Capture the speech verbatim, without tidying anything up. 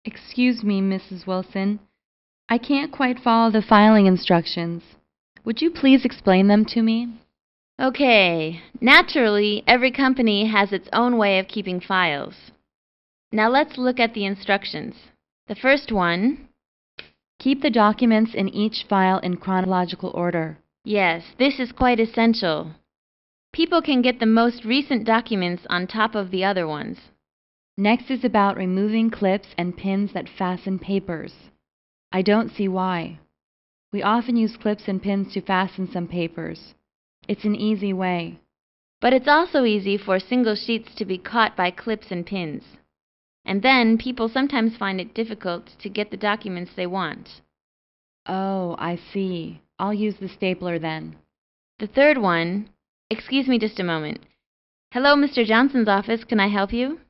Excuse me, Missus Wilson. I can't quite follow the filing instructions. Would you please explain them to me? Okay, naturally, every company has its own way of keeping files. Now let's look at the instructions. The first one, keep the documents in each file in chronological order. Yes, this is quite essential. People can get the most recent documents on top of the other ones. Next is about removing clips and pins that fasten papers. I don't see why. We often use clips and pins to fasten some papers. It's an easy way. But it's also easy for single sheets to be caught by clips and pins. And then people sometimes find it difficult to get the documents they want. Oh, I see. I'll use the stapler then. The third one, excuse me just a moment. Hello, Mister Johnson's office. Can I help you?